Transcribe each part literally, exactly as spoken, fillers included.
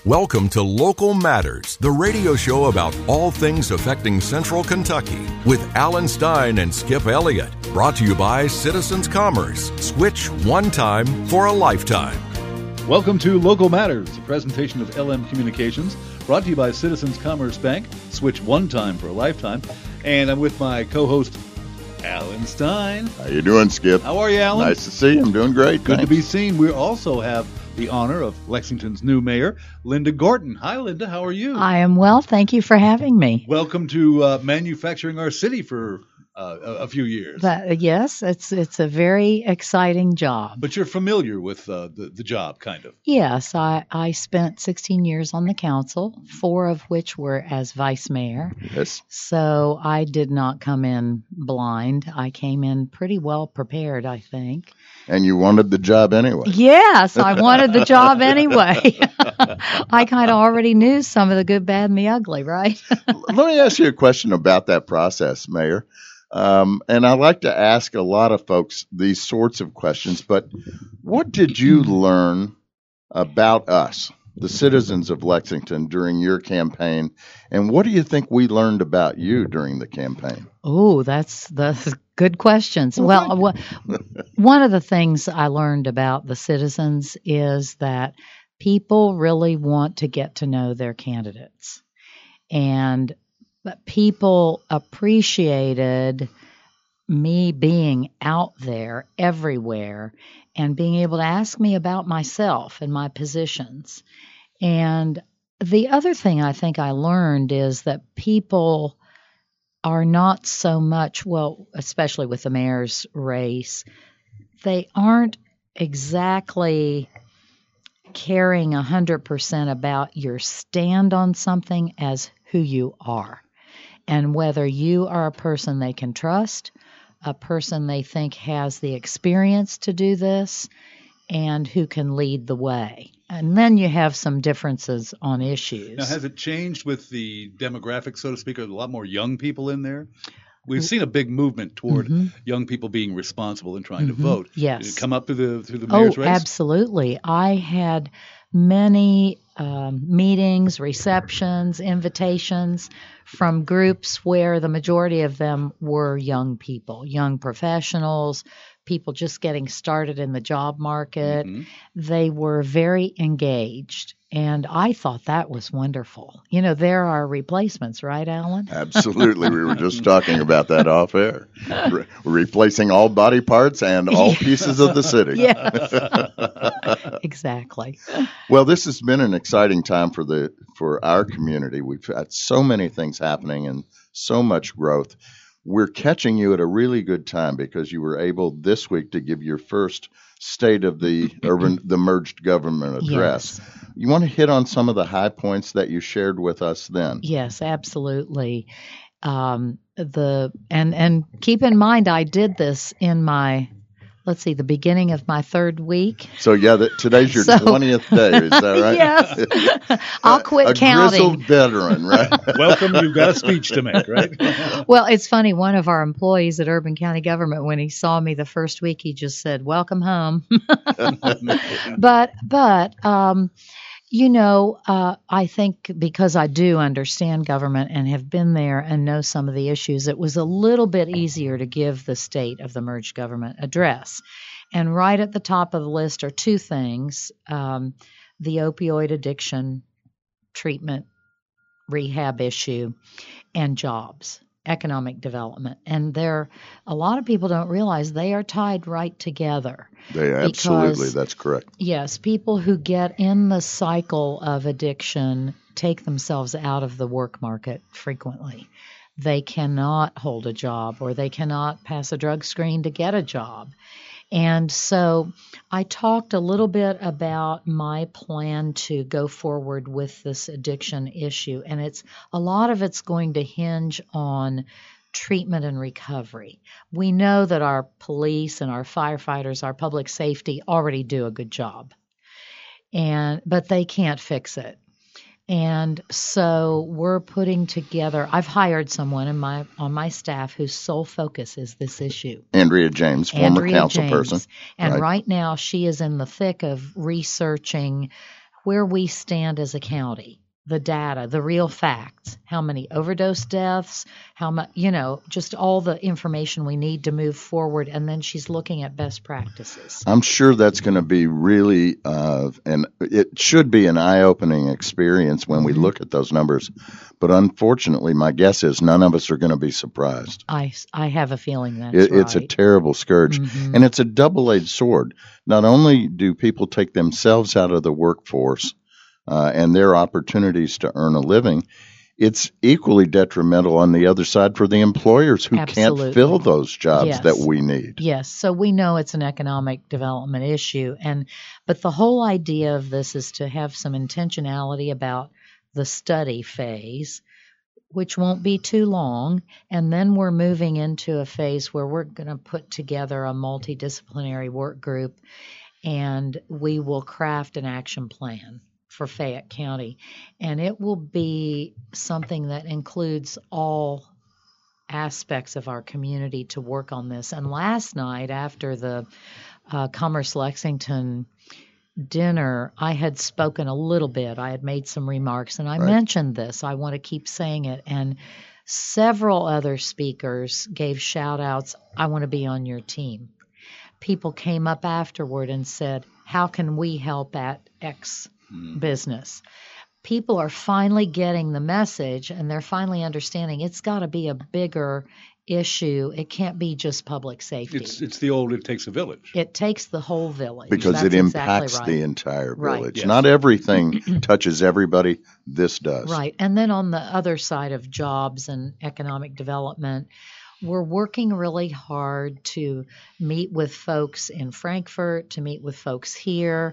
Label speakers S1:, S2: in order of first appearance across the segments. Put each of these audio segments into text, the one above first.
S1: Welcome to Local Matters, the radio show about all things affecting Central Kentucky, with Alan Stein and Skip Elliott. Brought to you by Citizens Commerce. Switch one time for a lifetime.
S2: Welcome to Local Matters, a presentation of L M Communications, brought to you by Citizens Commerce Bank. Switch one time for a lifetime. And I'm with my co-host, Alan Stein.
S3: How you doing, Skip?
S2: How are you, Alan?
S3: Nice to see you. I'm doing great.
S2: Good
S3: Thanks.
S2: to be seen. We also have the honor of Lexington's new mayor, Linda Gorton. Hi, Linda. How are you?
S4: I am well. Thank you for having me.
S2: Welcome to uh, manufacturing our city for uh, a, a few years.
S4: That, yes, it's it's a very exciting job.
S2: But you're familiar with uh, the, the job, kind of.
S4: Yes, I, I spent sixteen years on the council, four of which were as vice mayor.
S3: Yes.
S4: So I did not come in blind. I came in pretty well prepared, I think.
S3: And you wanted the job anyway.
S4: Yes, I wanted the job anyway. I kind of already knew some of the good, bad, and the ugly, right?
S3: Let me ask you a question about that process, Mayor. Um, and I like to ask a lot of folks these sorts of questions, but what did you learn about us, the citizens of Lexington, during your campaign? And what do you think we learned about you during the campaign?
S4: Oh, that's the good questions. Well, well one of the things I learned about the citizens is that people really want to get to know their candidates. And people appreciated me being out there everywhere and being able to ask me about myself and my positions. And the other thing I think I learned is that people are not so much, well, especially with the mayor's race, they aren't exactly caring one hundred percent about your stand on something as who you are and whether you are a person they can trust, a person they think has the experience to do this, and who can lead the way. And then you have some differences on issues.
S2: Now, has it changed with the demographic, so to speak? Are there a lot more young people in there? We've seen a big movement toward mm-hmm. young people being responsible and trying
S4: mm-hmm.
S2: to vote.
S4: Yes.
S2: Did it come up through the, through the mayor's
S4: oh,
S2: race?
S4: Oh, absolutely. I had many um, meetings, receptions, invitations from groups where the majority of them were young people, young professionals, people just getting started in the job market. Mm-hmm. They were very engaged, and I thought that was wonderful. You know, there are replacements, right, Alan?
S3: Absolutely. We were just talking about that off air. Re- replacing all body parts and all pieces of the city.
S4: Yes. Exactly.
S3: Well, this has been an exciting time for the for our community. We've had so many things happening and so much growth. We're catching you at a really good time because you were able this week to give your first State of the Urban, the Merged Government address.
S4: Yes.
S3: You want to hit on some of the high points that you shared with us then?
S4: Yes, absolutely. Um, the and and keep in mind, I did this in my, let's see, the beginning of my third week.
S3: So yeah, that, today's your so, twentieth day. Is that right?
S4: Yes. I'll quit
S3: a,
S4: counting.
S3: A grizzled veteran, right?
S2: Welcome. You've got a speech to make, right?
S4: Well, it's funny. One of our employees at Urban County Government, when he saw me the first week, he just said, "Welcome home." but but um, you know, uh, I think because I do understand government and have been there and know some of the issues, it was a little bit easier to give the State of the Merged Government address. And right at the top of the list are two things, um, the opioid addiction treatment rehab issue and jobs, economic development. And there, a lot of people don't realize they are tied right together.
S3: They absolutely,
S4: because,
S3: that's correct.
S4: Yes, people who get in the cycle of addiction take themselves out of the work market frequently. They cannot hold a job or they cannot pass a drug screen to get a job. And so I talked a little bit about my plan to go forward with this addiction issue, and it's a lot of it's going to hinge on treatment and recovery. We know that our police and our firefighters, our public safety already do a good job, and but they can't fix it. And so we're putting together, I've hired someone in my on my staff whose sole focus is this issue.
S3: Andrea James, former
S4: Andrea
S3: council
S4: James.
S3: person.
S4: And
S3: right.
S4: right now she is in the thick of researching where we stand as a county, the data, the real facts, how many overdose deaths, how much, you know, just all the information we need to move forward. And then she's looking at best practices.
S3: I'm sure that's going to be really, uh, and it should be an eye-opening experience when we look at those numbers. But unfortunately, my guess is none of us are going to be surprised.
S4: I, I have a feeling that's
S3: It,
S4: right.
S3: it's a terrible scourge.
S4: Mhm.
S3: And it's a double-edged sword. Not only do people take themselves out of the workforce uh, and their opportunities to earn a living, it's equally detrimental on the other side for the employers who
S4: Absolutely.
S3: can't fill those jobs
S4: Yes.
S3: that we need.
S4: Yes, so we know it's an economic development issue, and but the whole idea of this is to have some intentionality about the study phase, which won't be too long, and then we're moving into a phase where we're going to put together a multidisciplinary work group, and we will craft an action plan for Fayette County, and it will be something that includes all aspects of our community to work on this. And last night, after the uh, Commerce Lexington dinner, I had spoken a little bit. I had made some remarks, and I
S3: Right.
S4: mentioned this. I want to keep saying it. And several other speakers gave shout outs. I want to be on your team. People came up afterward and said, how can we help at X business? People are finally getting the message, and they're finally understanding it's got to be a bigger issue. It can't be just public safety.
S2: It's it's the old it takes a village.
S4: It takes the whole village.
S3: Because
S4: That's
S3: it impacts
S4: exactly
S3: the
S4: right.
S3: entire
S4: Right.
S3: village.
S2: Yes.
S3: Not everything touches everybody. This does.
S4: Right. And then on the other side of jobs and economic development, we're working really hard to meet with folks in Frankfort, to meet with folks here,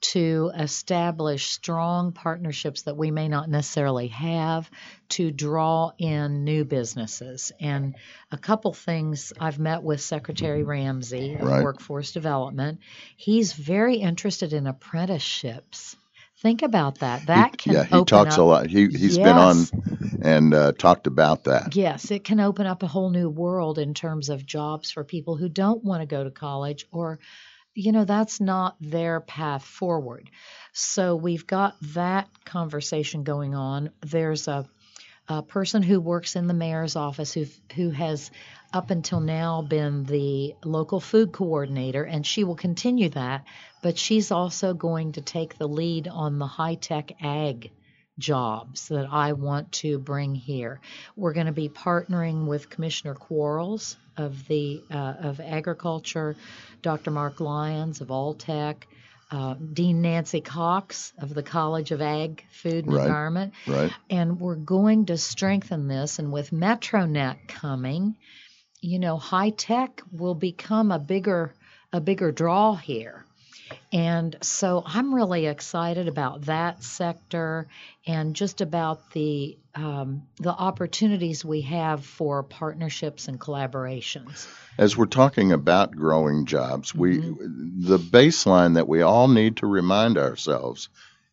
S4: to establish strong partnerships that we may not necessarily have, to draw in new businesses. And a couple things, I've met with Secretary Ramsey of
S3: Right.
S4: Workforce Development. He's very interested in apprenticeships. Think about that. That
S3: He-
S4: can
S3: yeah, he
S4: open
S3: talks
S4: up,
S3: a lot. He, he's
S4: Yes.
S3: been on and uh, talked about that.
S4: Yes, it can open up a whole new world in terms of jobs for people who don't want to go to college, or, you know, that's not their path forward. So we've got that conversation going on. There's a, a person who works in the mayor's office who who has up until now been the local food coordinator, and she will continue that, but she's also going to take the lead on the high-tech ag jobs that I want to bring here. We're going to be partnering with Commissioner Quarles of the uh, of Agriculture, Doctor Mark Lyons of Alltech, uh, Dean Nancy Cox of the College of Ag, Food and
S3: Right.
S4: Environment,
S3: Right.
S4: and we're going to strengthen this. And with MetroNet coming, you know, high tech will become a bigger a bigger draw here. And so I'm really excited about that sector and just about the um, the opportunities we have for partnerships and collaborations.
S3: As we're talking about growing jobs, we
S4: Mm-hmm.
S3: the baseline that we all need to remind ourselves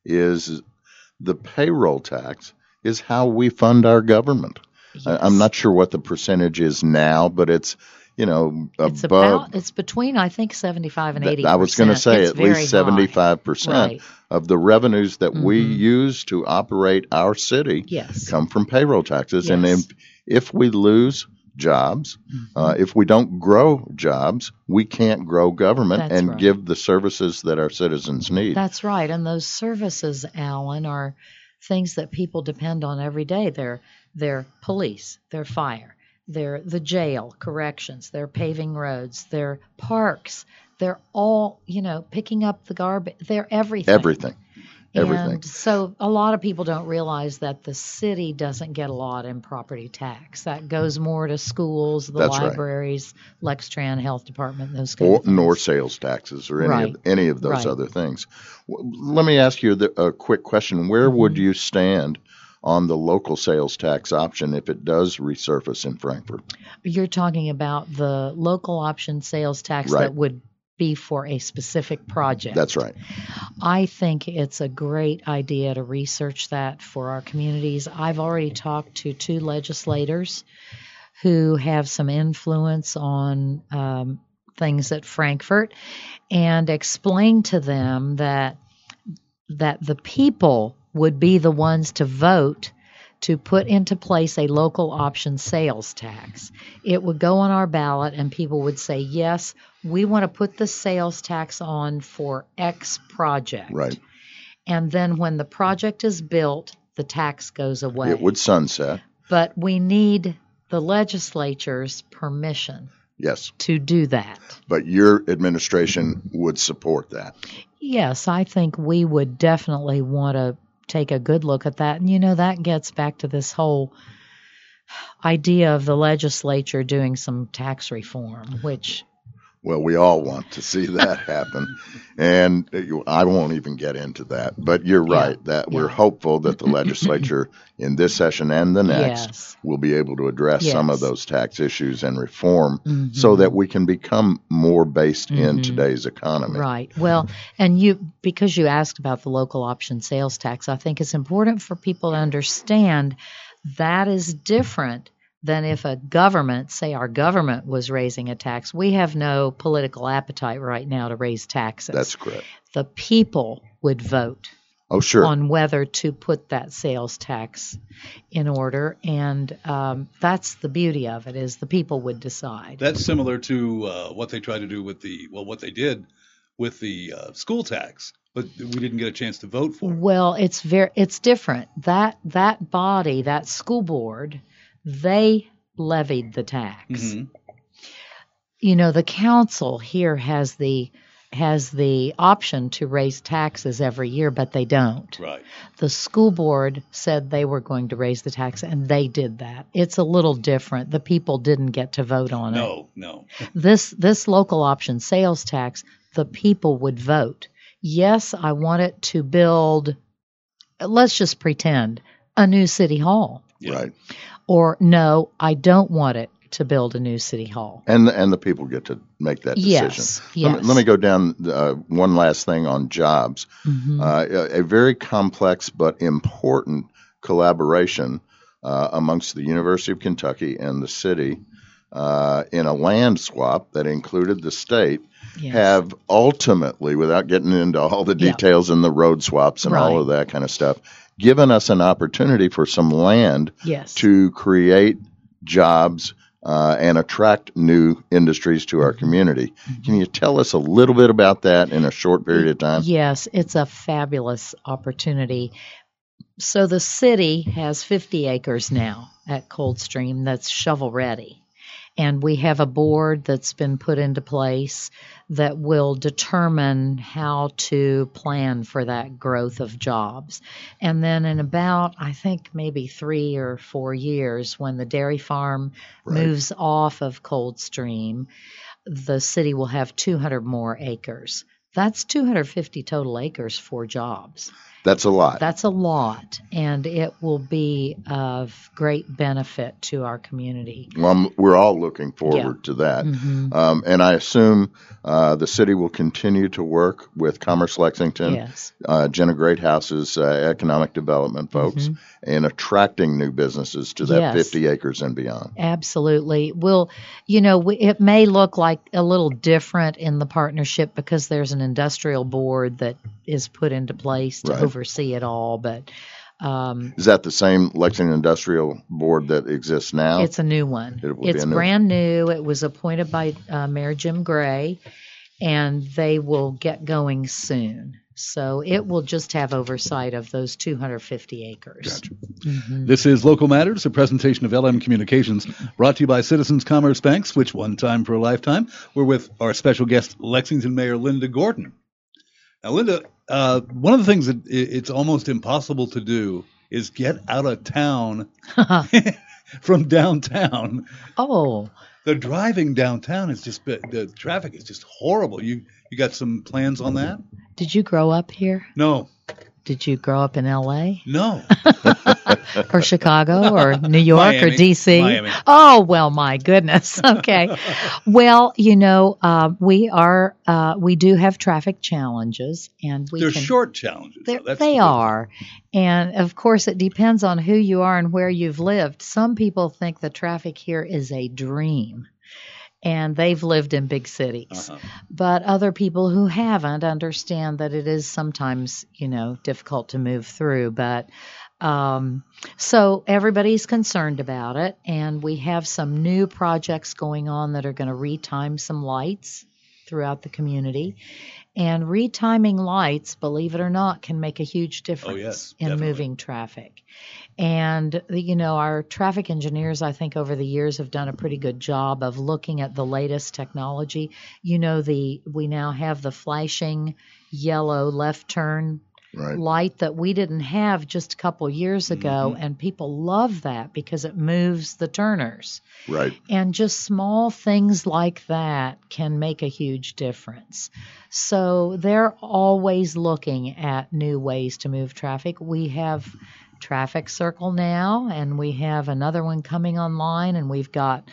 S3: is the payroll tax is how we fund our government. I, I'm
S4: Yes.
S3: not sure what the percentage is now, but it's you know
S4: It's
S3: above.
S4: about it's between I think seventy-five and
S3: that-
S4: eighty.
S3: I was going to say
S4: it's
S3: at
S4: very
S3: least seventy-five
S4: high.
S3: percent
S4: Right.
S3: of the revenues that we
S4: Mhm.
S3: use to operate our city
S4: Yes.
S3: come from payroll taxes. And
S4: Yes.
S3: if, if we lose jobs,
S4: Mm-hmm.
S3: uh, if we don't grow jobs, we can't grow government
S4: That's
S3: and
S4: right.
S3: give the services that our citizens need.
S4: That's right. And those services, Alan, are things that people depend on every day. They're they're police, they're fire, they're the jail, corrections, they're paving roads, they're parks, they're all, you know, picking up the garbage, they're everything.
S3: Everything. Everything.
S4: And so a lot of people don't realize that the city doesn't get a lot in property tax. That goes more to schools, the
S3: That's right.
S4: libraries, Lextran Health Department, those kind
S3: Or,
S4: of things.
S3: nor sales taxes or any
S4: Right.
S3: of any of those
S4: Right.
S3: other things. W- Let me ask you the, a quick question. Where
S4: Mm-hmm.
S3: would you stand on the local sales tax option if it does resurface in Frankfort?
S4: You're talking about the local option sales tax
S3: Right.
S4: that would be for a specific project.
S3: That's right.
S4: I think it's a great idea to research that for our communities. I've already talked to two legislators who have some influence on um, things at Frankfort and explained to them that that the people would be the ones to vote to put into place a local option sales tax. It would go on our ballot and people would say, yes, we want to put the sales tax on for X project.
S3: Right.
S4: And then when the project is built, the tax goes away.
S3: It would sunset.
S4: But we need the legislature's permission
S3: Yes.
S4: to do that.
S3: But your administration would support that.
S4: Yes, I think we would definitely want to take a good look at that. And, you know, that gets back to this whole idea of the legislature doing some tax reform, which...
S3: Well, we all want to see that happen. And I won't even get into that. But you're right,
S4: Yeah.
S3: that we're
S4: Yeah.
S3: hopeful that the legislature in this session and the next
S4: Yes.
S3: will be able to address some of
S4: Yes.
S3: those tax issues and reform
S4: Mhm.
S3: so that we can become more based in
S4: Mhm.
S3: today's economy.
S4: Right. Well, and you, because you asked about the local option sales tax, I think it's important for people to understand that is different than if a government, say our government was raising a tax. We have no political appetite right now to raise taxes.
S3: That's correct.
S4: The people would vote
S3: Oh, sure.
S4: on whether to put that sales tax in order, and um, that's the beauty of it, is the people would decide.
S2: That's similar to uh, what they tried to do with the, well, what they did with the uh, school tax, but we didn't get a chance to vote for it.
S4: Well, it's very, it's different. That that body, that school board, they levied the tax.
S2: Mhm.
S4: You know, the council here has the has the option to raise taxes every year, but they don't.
S2: Right.
S4: The school board said they were going to raise the tax, and they did that. It's a little different. The people didn't get to vote on it.
S2: No, no.
S4: This this local option sales tax, the people would vote. Yes, I want it to build, let's just pretend, a new city hall.
S2: Yeah.
S3: Right.
S4: Or no, I don't want it to build a new city hall.
S3: And and the people get to make that decision.
S4: Yes,
S3: Let, me,
S4: yes.
S3: let me go down uh, one last thing on jobs.
S4: Mhm.
S3: Uh, a, a very complex but important collaboration uh, amongst the University of Kentucky and the city uh, in a land swap that included the state
S4: Yes.
S3: have ultimately, without getting into all the
S4: Yeah.
S3: details and the road swaps and all
S4: Right.
S3: of that kind of stuff, given us an opportunity for some land
S4: Yes.
S3: to create jobs uh, and attract new industries to our community. Can you tell us a little bit about that in a short period of time?
S4: Yes, it's a fabulous opportunity. So the city has fifty acres now at Coldstream that's shovel ready. And we have a board that's been put into place that will determine how to plan for that growth of jobs. And then in about, I think, maybe three or four years, when the dairy farm
S3: Right.
S4: moves off of Coldstream, the city will have two hundred more acres. That's two hundred fifty total acres for jobs.
S3: That's a lot.
S4: That's a lot, and it will be of great benefit to our community.
S3: Well, I'm- we're all looking forward to that.
S4: Mhm.
S3: Um, and I assume uh, the city will continue to work with Commerce Lexington,
S4: Yes.
S3: uh, Jenna Greathouse's uh, economic development folks,
S4: Mhm.
S3: in attracting new businesses to that
S4: Yes.
S3: fifty acres and beyond.
S4: Absolutely. Well, you know, we, it may look like a little different in the partnership because there's an industrial board that is put into place to
S3: Right.
S4: oversee it all, but um,
S3: Is that the same Lexington Industrial Board that exists now?
S4: it's a new one.
S3: It will be
S4: It's
S3: a new-
S4: brand new. It was appointed by uh, Mayor Jim Gray, and they will get going soon. So it will just have oversight of those two hundred fifty acres.
S3: Gotcha.
S4: Mhm.
S2: This is Local Matters, a presentation of L M Communications, brought to you by Citizens Commerce Bank. Switch one time for a lifetime. We're with our special guest, Lexington Mayor Linda Gordon. Now, Linda, uh, one of the things that i- it's almost impossible to do is get out of town from downtown.
S4: Oh,
S2: The driving downtown is just the traffic is just horrible. You you got some plans on that?
S4: did you grow up here?
S2: No,
S4: Did you grow up in L A
S2: no.
S4: or Chicago or New York or
S2: Miami.
S4: D C?
S2: Miami.
S4: Oh, well, my goodness. Okay. Well, you know, uh, we are, uh, we do have traffic challenges, and we
S2: They're
S4: can,
S2: short challenges.
S4: They're-
S2: though. That's
S4: they
S2: the good
S4: are. And of course, it depends on who you are and where you've lived. Some people think the traffic here is a dream. and they've lived in big cities.
S2: Uh-huh.
S4: But other people who haven't understand that it is sometimes, you know, difficult to move through. But um, so everybody's concerned about it, and we have some new projects going on that are going to retime some lights throughout the community. And retiming lights, believe it or not, can make a huge difference
S2: Oh, yes,
S4: in
S2: definitely.
S4: moving traffic. And, you know, our traffic engineers, I think, over the years have done a pretty good job of looking at the latest technology. You know, the we now have the flashing yellow left turn
S3: Right.
S4: light that we didn't have just a couple years ago,
S2: Mm-hmm.
S4: and people love that because it moves the turners.
S3: Right.
S4: And just small things like that can make a huge difference. So they're always looking at new ways to move traffic. We have Traffic Circle now, and we have another one coming online, and we've got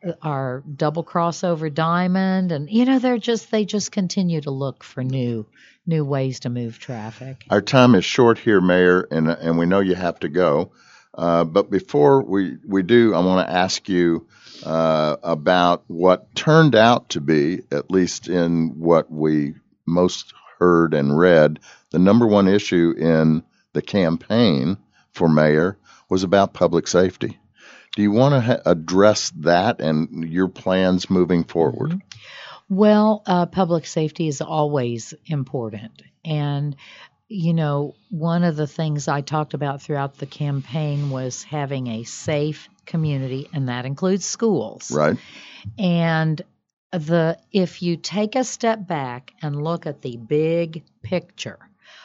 S4: our double crossover diamond, and you know they're just they just continue to look for new new ways to move traffic.
S3: Our time is short here, Mayor, and and we know you have to go. Uh, but before we, we do, I want to ask you uh, about what turned out to be, at least in what we most heard and read, the number one issue in the campaign for mayor was about public safety. Do you want to ha- address that and your plans moving forward?
S4: Mm-hmm. Well, uh, public safety is always important. And, you know, one of the things I talked about throughout the campaign was having a safe community, and that includes schools.
S3: Right.
S4: And the if you take a step back and look at the big picture,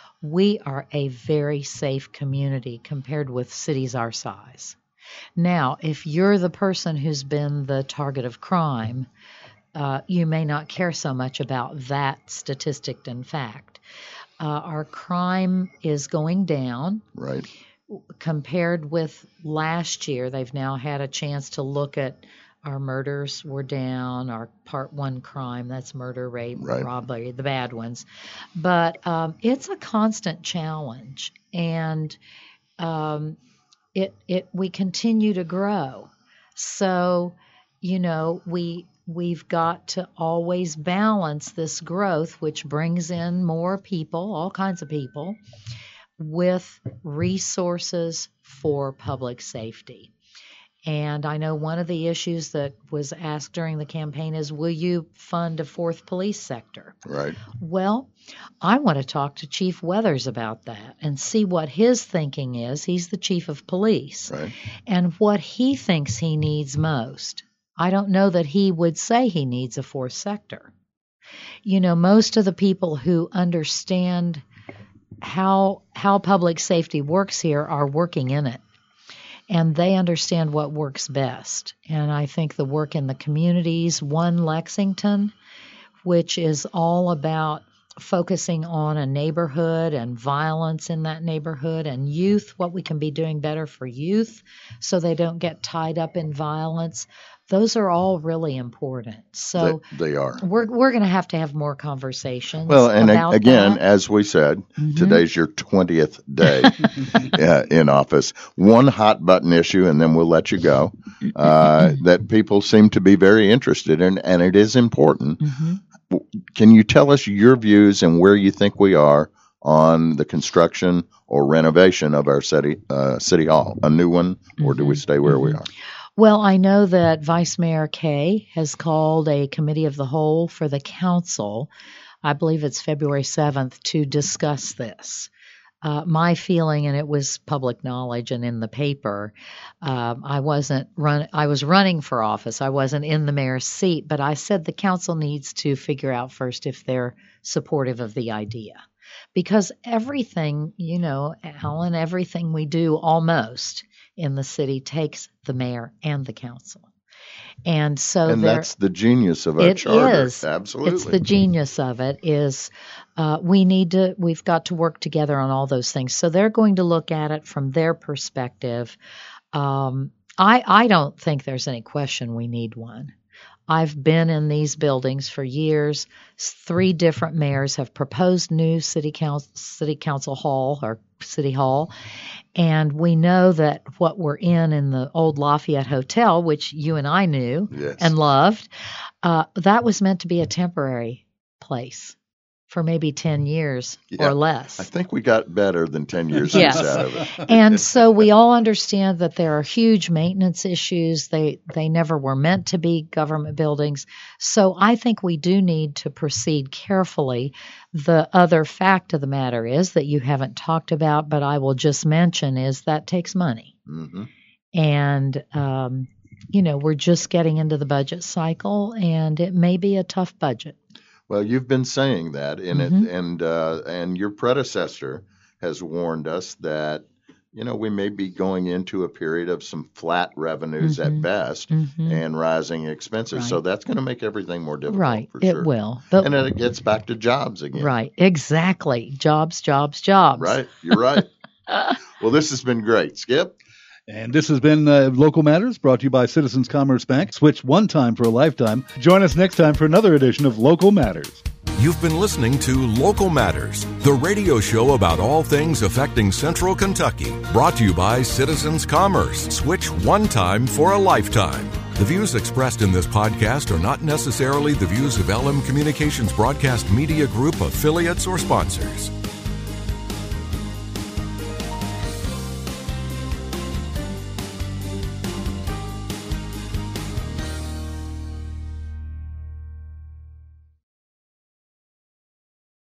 S4: we are a very safe community compared with cities our size. Now, if you're the person who's been the target of crime, uh, you may not care so much about that statistic and fact. Uh, our crime is going down.
S3: Right.
S4: Compared with last year, they've now had a chance to look at our murders were down, our part one crime, that's murder, rape,
S3: Right.
S4: robbery, the bad ones. But um, it's a constant challenge, and um, it it we continue to grow. So, you know, we we've got to always balance this growth, which brings in more people, all kinds of people, with resources for public safety. And I know one of the issues that was asked during the campaign is, will you fund a fourth police sector?
S3: Right.
S4: Well, I want to talk to Chief Weathers about that and see what his thinking is. He's the chief of police.
S3: Right.
S4: And what he thinks he needs most. I don't know that he would say he needs a fourth sector. You know, most of the people who understand how how public safety works here are working in it. And they understand what works best. And I think the work in the communities, One Lexington, which is all about focusing on a neighborhood and violence in that neighborhood and youth, what we can be doing better for youth so they don't get tied up in violence. Those are all really important. So
S3: They, they are.
S4: we're we're going to have to have more conversations.
S3: Well, and
S4: about
S3: a- again,
S4: that.
S3: as we said,
S4: Mhm.
S3: today's your twentieth day uh, in office. One hot button issue, and then we'll let you go, uh, that people seem to be very interested in, and it is important.
S4: Mhm.
S3: Can you tell us your views and where you think we are on the construction or renovation of our city uh, city hall? A new one, or do we stay where we are?
S4: Well, I know that Vice Mayor Kay has called a committee of the whole for the council, I believe it's February seventh, to discuss this. Uh, my feeling, and it was public knowledge and in the paper, um, I wasn't run. I was running for office. I wasn't in the mayor's seat, but I said the council needs to figure out first if they're supportive of the idea, because everything, you know, Alan, everything we do almost in the city takes the mayor and the council. And so
S3: And
S4: there,
S3: that's the genius of our
S4: it
S3: charter.
S4: is.
S3: Absolutely.
S4: It's the genius of it is uh, we need to, we've got to work together on all those things. So they're going to look at it from their perspective. Um, I, I don't think there's any question we need one. I've been in these buildings for years. Three different mayors have proposed new city council, city council hall or city hall. And we know that what we're in in the old Lafayette Hotel, which you and I knew
S3: Yes.
S4: and loved, Uh, that was meant to be a temporary place for maybe ten years
S3: Yeah,
S4: or less.
S3: I think we got better than ten years
S4: Yes.
S3: out of it.
S4: And so we all understand that there are huge maintenance issues. They they never were meant to be government buildings. So I think we do need to proceed carefully. The other fact of the matter is that you haven't talked about, but I will just mention, is that takes money.
S3: hmm
S4: And, um, you know, we're just getting into the budget cycle, and it may be a tough budget.
S3: Well, you've been saying that, and
S4: Mhm.
S3: it, and uh, and your predecessor has warned us that, you know, we may be going into a period of some flat revenues
S4: Mhm.
S3: at best
S4: Mhm.
S3: and rising expenses. So
S4: Right.
S3: that's going to make everything more difficult.
S4: Right,
S3: for
S4: it
S3: sure.
S4: will. But
S3: And then it gets back to jobs again.
S4: right, exactly. Jobs, jobs, jobs.
S3: Right. You're right. Well, this has been great, Skip.
S2: And this has been uh, Local Matters, brought to you by Citizens Commerce Bank. Switch one time for a lifetime. Join us next time for another edition of Local Matters.
S1: You've been listening to Local Matters, the radio show about all things affecting Central Kentucky. Brought to you by Citizens Commerce. Switch one time for a lifetime. The views expressed in this podcast are not necessarily the views of L M Communications Broadcast Media Group, affiliates, or sponsors.